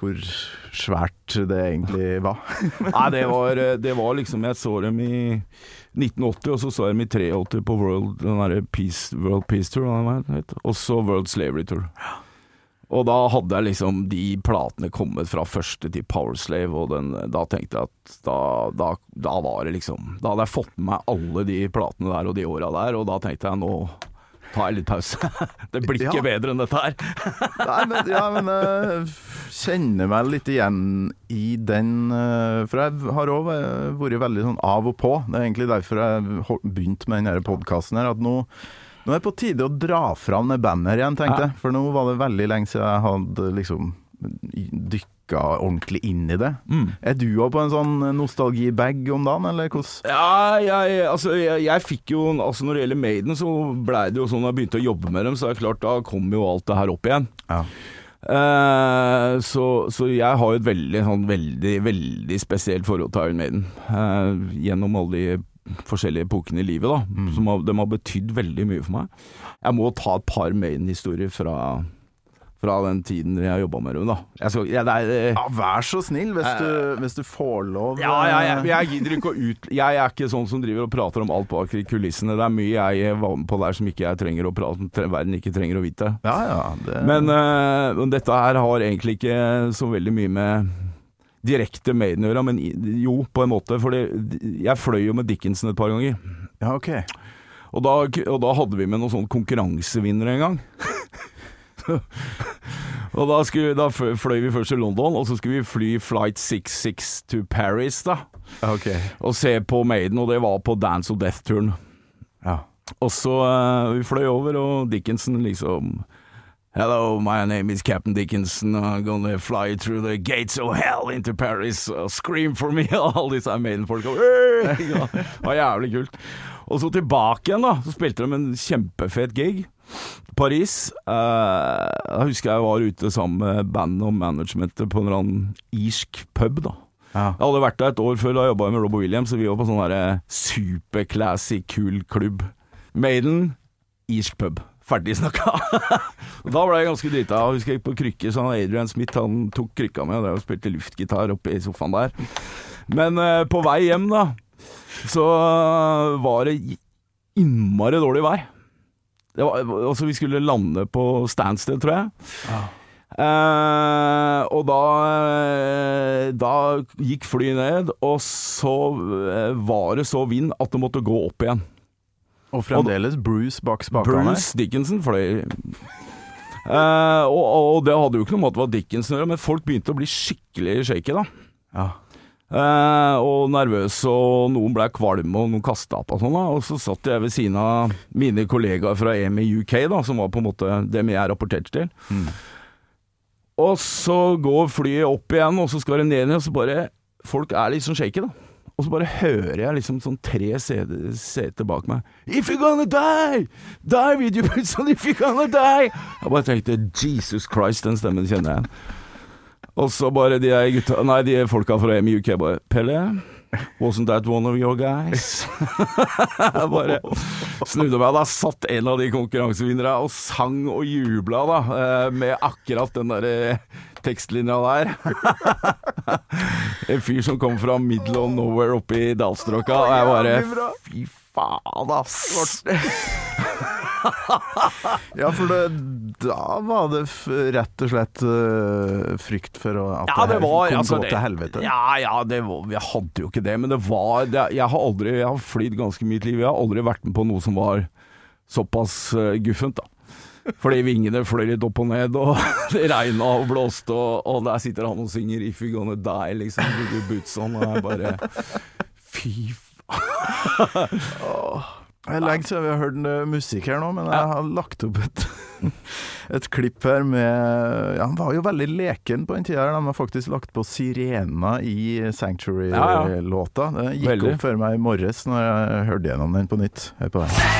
hvor svært det egentlig var. Nei, det var liksom, jeg så dem i 1980, og så jeg dem i 83 på World Peace Tour, og så World Slavery Tour. Og da hadde jeg liksom de platene kommet fra første til Power Slave, og da tenkte jeg at da var det liksom, da hadde jeg fått med meg alle de platene der og de åra der, og da tenkte jeg nå tar jeg litt pause. Det blir ikke bedre enn dette her. Nei, men jeg kjenner meg litt igjen i den, for jeg har også vært veldig sånn av og på. Det er egentlig derfor jeg begynte med denne podcasten her, at nå er det på tide å dra fram det bandet her igjen, tenkte jeg. For nå var det veldig lenge siden jeg hadde liksom dykket ordentlig inn i det. Er du også på en sånn nostalgibag om dagen, eller hvordan? Ja, jeg fikk jo, altså når det gjelder Maiden, så ble det jo sånn, når jeg begynte å jobbe med dem, så er det klart, da kom jo alt det her opp igjen. Ja. Så jeg har jo et veldig spesielt forhold til Iron Maiden, gjennom alle de forskjellige epokene i livet da, de har betydd veldig mye for meg. Jeg må ta et par Maiden-historier fra den tiden jeg jobbet med dem da. Vær så snill hvis du får lov. Jeg gidder ikke å jeg er ikke sånn som driver og prater om alt bak i kulissene. Det er mye jeg var med på der som ikke jeg trenger å prate om, verden ikke trenger å vite. Men dette her har egentlig ikke så veldig mye med direkte Maiden å gjøre, men jo, på en måte, for jeg fløy jo med Dickinson et par ganger. Ja, ok. Og da hadde vi med noen sånn konkurransevinnere en gang. Og da fløy vi først til London, og så skulle vi fly flight 66 til Paris da. Okay. Og se på Maiden, og det var på Dance of Death-turen. Ja. Og så vi fløy over, og Dickinson liksom Hello, my name is Captain Dickinson. I'm gonna fly through the gates of hell into Paris. Scream for me. Og alle disse Maiden-folk. Det var jævlig kult. Og så tilbake igjen da, så spilte de en kjempefet gig. Paris. Da husker jeg var ute sammen med bandet og managementet på en eller annen irsk pub da. Ja. Jeg hadde vært der et år før, da jobbet jeg med Robbie Williams, så vi var på sånn der superclassy, kul klubb. Maiden, irsk pub. Ferdig snakka. Da ble jeg ganske drita. Jeg husker jeg på krykke, så Adrian Smith, han tok krykka med og spilte luftgitar oppe i sofaen der. Men på vei hjem da, så var det innmari dårlig vær. Altså vi skulle lande på Stansted, tror jeg. Og da gikk flyet ned, og så var det så vind at det måtte gå opp igjen. Og fremdeles Bruce bak spakene. Bruce Dickinson fløy. Og det hadde jo ikke noe med at det var Dickinson å gjøre, men folk begynte å bli skikkelig shaky da. Ja. Og nervøse, og noen ble kvalme, og noen kastet opp og sånn da. Og så satt jeg ved siden av mine kollegaer fra EMI UK da, som var på en måte dem jeg rapporterte til. Og så går flyet opp igjen, og så skal det ned igjen, og så bare, folk er litt sånn shaky da. Og så bare hører jeg liksom sånn 3 seter bak meg. If you're gonna die! Die with you, son, if you're gonna die! Jeg bare tenkte, Jesus Christ, den stemmen kjenner jeg igjen. Og så bare de folka fra EMI UK bare, Pelle, wasn't that one of your guys? Jeg bare snudde meg, da satt en av de konkurransevinnere og sang og jubla da, med akkurat den der tekstlinja der. En fyr som kom fra middle of nowhere oppe i Dalstråka, og jeg bare, fy faen ass. Ja, for da var det rett og slett frykt for at det kom gå til helvete. Jeg hadde jo ikke det, men det var jeg har flydd ganske mye i liv. Jeg har aldri vært med på noe som var såpass guffent da. Fordi vingene fløy litt opp og ned, og det regnet og blåste, og der sitter han og synger If You're Gonna Die, liksom, du Bootson, og jeg bare fy faen. Det er lenge siden vi har hørt musikk her nå, men jeg har lagt opp et klipp her med, han var jo veldig leken på en tid her, de har faktisk lagt på Sirena i Sanctuary-låta. Det gikk opp for meg i morges når jeg hørte gjennom den på nytt. Hør på det.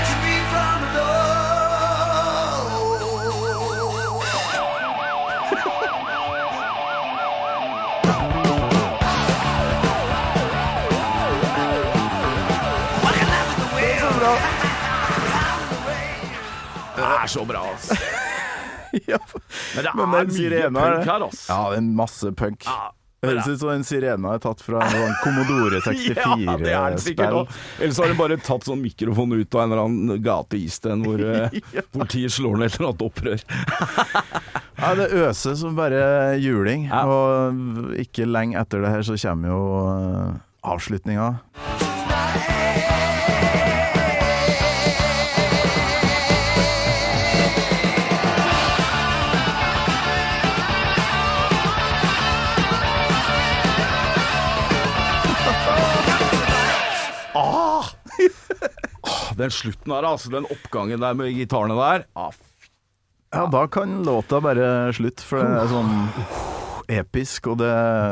Det er så bra, altså. Ja, Men det men er den mye sirena punk her, ass. Ja, det er masse punk. Ja, Det høres ut som en sirene er tatt fra en sånn Commodore 64-spill. Ja, det er det sikkert. Ellers har de bare tatt sånn mikrofon ut av en eller annen gate i Isten hvor politiet slår ned et eller annet opprør. Ja, det øser som bare juling. Ja. Og ikke lenge etter det her så kommer jo avslutninga. Den slutten her, altså, den oppgangen der med gitarene der. Ja, da kan låta bare slutte, for det er sånn episk, og det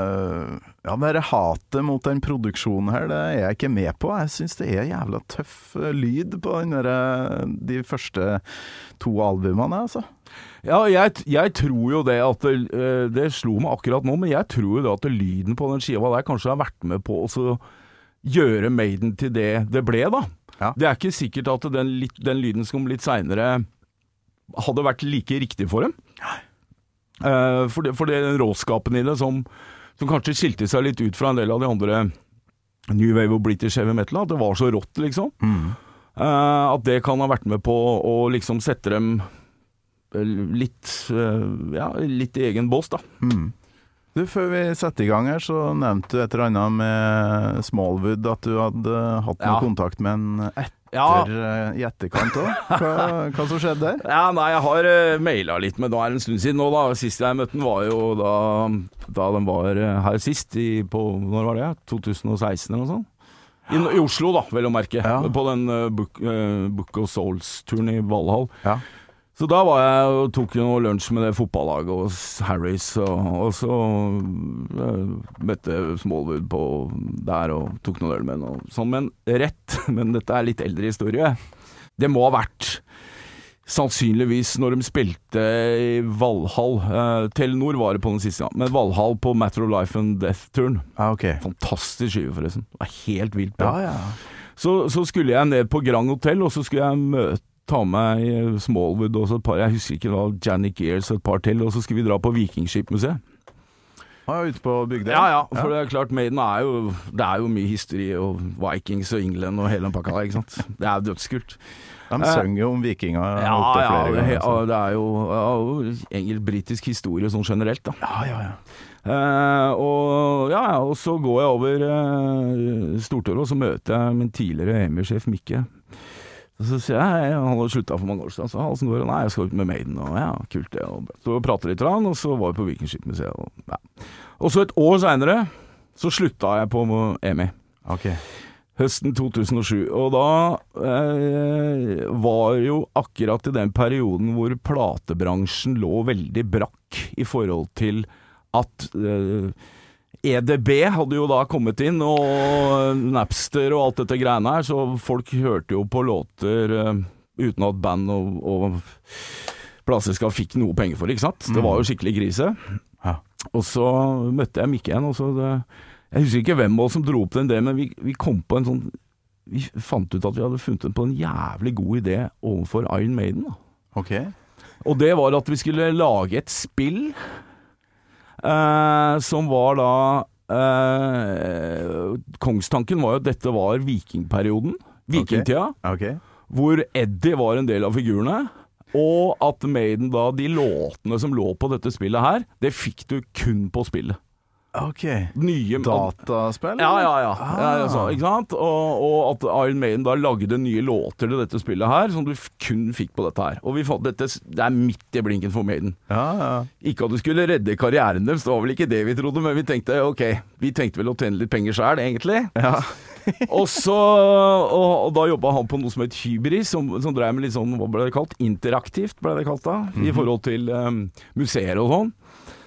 det hatet mot den produksjonen her, det er jeg ikke med på. Jeg synes det er jævla tøff lyd på de første 2 albumene, altså. Ja, jeg tror jo det at det slo meg akkurat nå, men jeg tror jo det at lyden på den skiva der kanskje har vært med på å gjøre Maiden til det ble, da. Ja. Det er ikke sikkert at den lyden som kom litt senere hadde vært like riktig for dem. For det råskapen i det som kanskje skilte seg litt ut fra en del av de andre New Wave og British Heavy Metal, at det var så rått, liksom. At det kan ha vært med på å liksom sette dem litt i egen bås, da. Du, før vi setter i gang her, så nevnte du et eller annet med Smallwood, at du hadde hatt noe kontakt med en i etterkant også. Hva som skjedde der? Ja, nei, jeg har mailet litt med, nå er det en stund siden nå da. Sist jeg møtte den var jo da den var her sist, når var det? 2016 eller noe sånt? I Oslo da, vel å merke. Ja. På den Book of Souls-turen i Valhall. Ja. Så da var jeg og tok noe lunsj med det fotballaget hos Harrys, og så møtte Smallwood på der og tok noen øl med noe sånn, men dette er litt eldre historie. Det må ha vært sannsynligvis når de spilte i Valhall. Telenor var det på den siste, men Valhall på Matter of Life and Death-turen. Okay. Fantastisk skive forresten. Det var helt vilt bra. Ja. Så skulle jeg ned på Grand Hotel, og så skulle jeg ta med Smallwood og så et par, jeg husker ikke da, Janik Gears og et par til, og så skulle vi dra på Vikingskipmuseet. Ute på Bygdøy? Ja, for det er klart, Maiden det er jo mye history og Vikings og England og hele den pakka der, ikke sant? Det er dødskult. De sønger jo om vikinger opptil flere ganger. Ja, det er jo engelsk-britisk historie sånn generelt, da. Ja. Og så går jeg over Stortorget, og så møter jeg min tidligere EMI-sjef Mikke. Så sier jeg, han hadde sluttet for mange år siden, så Halsen går, nei, jeg skal ut med Maiden, og ja, kult det, og så pratet litt, og så var vi på Vikingskipmuseet, og så et år senere, så sluttet jeg på EMI. Ok. Høsten 2007, og da var jo akkurat i den perioden hvor platebransjen lå veldig brakk i forhold til at EDB hadde jo da kommet inn, og Napster og alt dette greiene her, så folk hørte jo på låter uten at band og plateselskap fikk noe penger for det, ikke sant? Det var jo skikkelig krise. Ja. Og så møtte jeg Mikke igjen, og så jeg husker ikke hvem som dro opp den ideen, men vi kom på en sånn, vi fant ut at vi hadde funnet på en jævlig god idé overfor Iron Maiden, da. Ok. Og det var at vi skulle lage et spill som var da kongstanken var jo at dette var vikingperioden, vikingtida, hvor Eddie var en del av figurene, og at Maiden da, de låtene som lå på dette spillet her, det fikk du kun på spillet. Ok, nye dataspill? Ja, så, ikke sant? Og at Iron Maiden da lagde nye låter til dette spillet her, som du kun fikk på dette her. Og vi fant dette, det er midt i blinken for Maiden. Ja. Ikke at du skulle redde karrieren deres, det var vel ikke det vi trodde, men vi tenkte, vi tenkte vel å tjene litt penger selv, egentlig. Ja. og da jobbet han på noe som het Hybris, som drev med litt sånn, hva ble det kalt? Interaktivt ble det kalt da, i forhold til museer og sånn.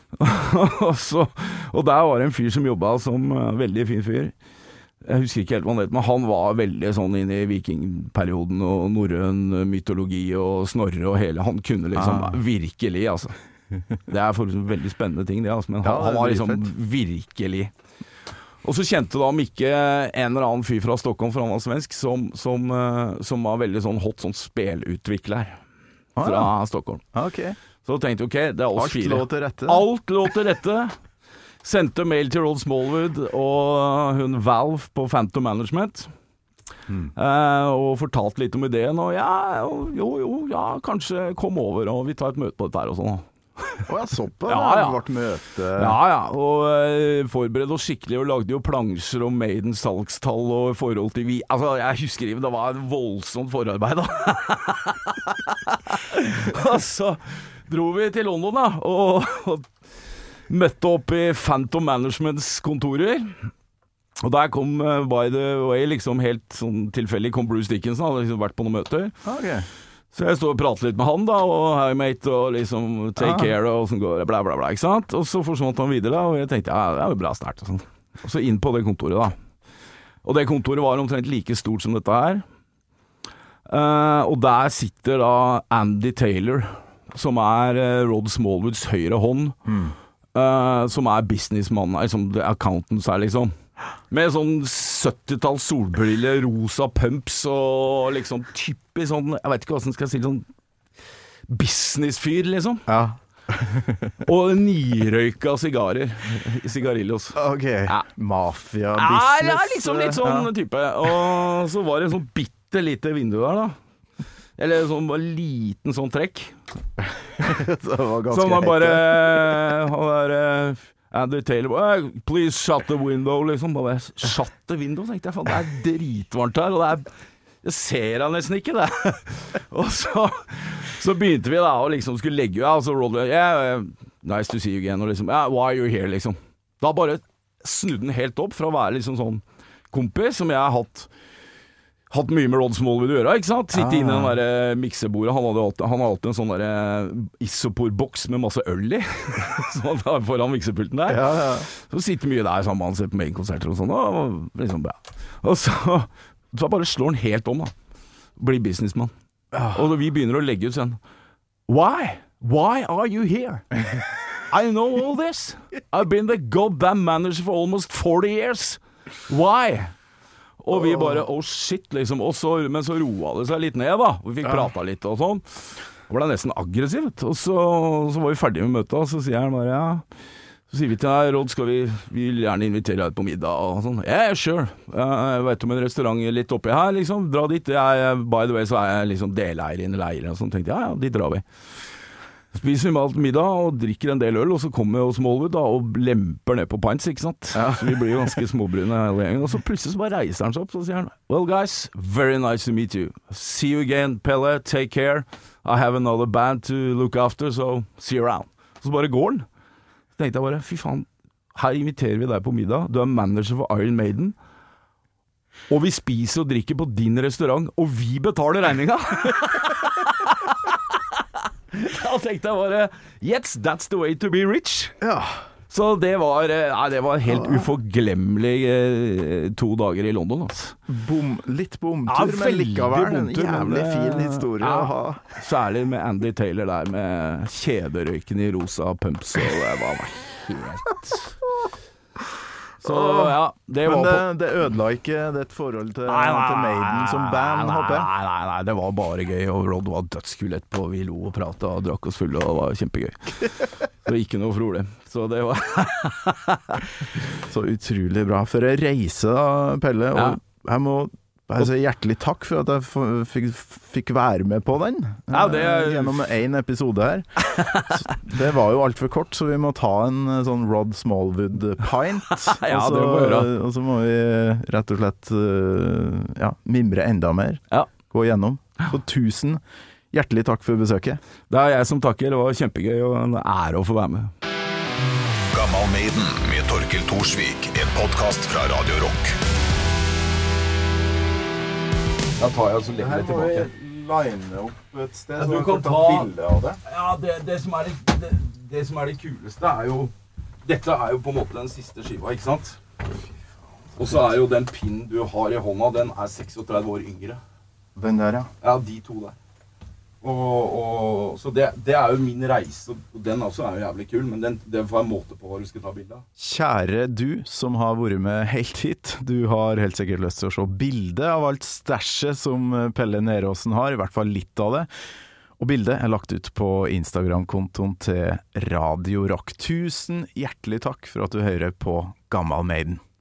Og der var det en fyr som jobbet som veldig fin fyr. Jeg husker ikke helt hva han het, men han var veldig sånn inne i vikingperioden og norrøn mytologi og Snorre og hele. Han kunne liksom virkelig, altså. Det er for veldig spennende ting det, altså. Men han var liksom virkelig. Og så kjente da Mikke en eller annen fyr fra Stockholm, for han var svensk, som var veldig sånn hot, sånn spelutvikler fra Stockholm. Ok. Så tenkte jeg, ok, det er oss 4. Alt lå til rette. Alt lå til rette. Sendte mail til Rod Smallwood og hun Valve på Phantom Management. Og fortalte litt om ideen, og ja, kanskje kom over, og vi tar et møte på dette her og sånn. Såpass, Ja. det ble møte. Ja, og forberedte oss skikkelig, og lagde jo plansjer om Maidens salgstall og i forhold til altså, jeg husker det var et voldsomt forarbeid da. Og så dro vi til London da, og møtte opp i Phantom Managements kontorer. Og der kom, by the way, liksom helt sånn tilfeldig, kom Bruce Dickinson, hadde liksom vært på noen møter. Okay. Så jeg stod og pratet litt med han da, og hi mate, og liksom take care, og sånn går det, bla bla bla, ikke sant? Og så forsvant han videre da, og jeg tenkte, ja, det er jo bra snart. Og, sånn. Og så inn på det kontoret da. Og det kontoret var omtrent like stort som dette her. Og der sitter da Andy Taylor, som er Rod Smallwoods høyre hånd, som er businessmann, som accountants her liksom. Med sånn 70-talls solbriller, rosa pumps og liksom typisk sånn, jeg vet ikke hva som skal si, sånn businessfyr liksom. Ja. Og nirøyka sigarillos. Ok, mafia, Ja, business. liksom litt sånn type. Og så var det en sånn bittelite vindu der da. Eller sånn liten sånn trekk. Så det var ganske Som var høyt, bare Andy Taylor, please shut the window, liksom. Bare shut the window, tenkte jeg. Faen, det er dritvarmt her, og jeg ser han nesten ikke, det. Og så begynte vi da, og liksom skulle legge ut, så Rod, nice to see you again, og liksom, why are you here, liksom. Da bare snudde den helt opp fra å være liksom sånn kompis, som jeg har hatt mye med Rod Smallwood å gjøre, ikke sant? Sitte inne i den der miksebordet. Han har alltid en sånn der isopor-boks med masse øl i, som han tar foran miksepulten der. Ja. Så sitter mye der sammen, han ser på Maiden-konserter og sånn, og liksom bra. Og så bare slår han helt om da. Blir businessman. Og vi begynner å legge ut sånn, Why are you here? I know all this. I've been the goddamn manager for almost 40 years. Why? Og vi bare, shit, liksom. Men så roa det seg litt ned, da. Vi fikk prata litt og sånn. Og ble nesten aggressivt. Og så var vi ferdige med møtet, og så sier han bare, Så sier vi til deg, Rod, vi vil gjerne invitere deg på middag, og sånn. Sure. Jeg vet om en restaurant litt oppi her, liksom. Dra dit. By the way, så er jeg liksom deleier i en leir, og sånn. Tenkte jeg, dit drar vi. Spiser vi mat middag og drikker en del øl, og så kommer vi hos Smallwood da, og lemper ned på pints, ikke sant? Så vi blir jo ganske småbrune hele gjengen, og så plutselig så bare reiser han seg opp, så sier han, well guys, very nice to meet you. See you again, Pelle, take care. I have another band to look after, so see you around. Så bare går han. Så tenkte jeg bare, fy faen, her inviterer vi deg på middag, du er manager for Iron Maiden, og vi spiser og drikker på din restaurant, og vi betaler regninga. Da tenkte jeg bare, yes, that's the way to be rich. Ja. Så det var helt uforglemmelig 2 dager i London, altså. Litt bomtur, men likevel en jævlig fin historie å ha. Særlig med Andy Taylor der, med kjederøyken i rosa pumps, og det var helt... Så ja, det var Men det ødela ikke det forhold til Maiden som band, håper jeg? Nei, det var bare gøy, og Rod var dødskul etterpå. Vi lo og pratet og drakk oss fulle, og det var kjempegøy. Så ikke noe problem. Så det var Så utrolig bra. For å reise da, Pelle, og jeg må si hjertelig takk for at jeg fikk være med på den gjennom en episode her. Så det var jo alt for kort, så vi må ta en sånn Rod Smallwood pint. Det må vi gjøre. Og så må vi rett og slett mimre enda mer. Gå igjennom. Så 1000 hjertelig takk for besøket. Det er jeg som takker. Det var kjempegøy og en ære å få være med. Gammal Maiden med Torkel Thorsvik, en podcast fra Radio Rock. Da tar jeg og så legger det tilbake. Her må vi line opp et sted, så du vi kan kan ta bilde av det. Ja, det som er det kuleste er jo, dette er jo på en måte den siste skiva, ikke sant? Og så er jo den pinnen du har i hånda, den er 36 år yngre. Den der, ja. Ja, de 2 der. Så det er jo min reise, og den også er jo jævlig kul, men det får en måte på hva du skal ta bilde av. Kjære du som har vært med helt hit, du har helt sikkert lyst til å se bilde av alt stæsjet som Pelle Neråsen har, i hvert fall litt av det. Og bildet lagt ut på Instagram-kontoen til Radio Rock. Tusen hjertelig takk for at du hører på Gammal Maiden.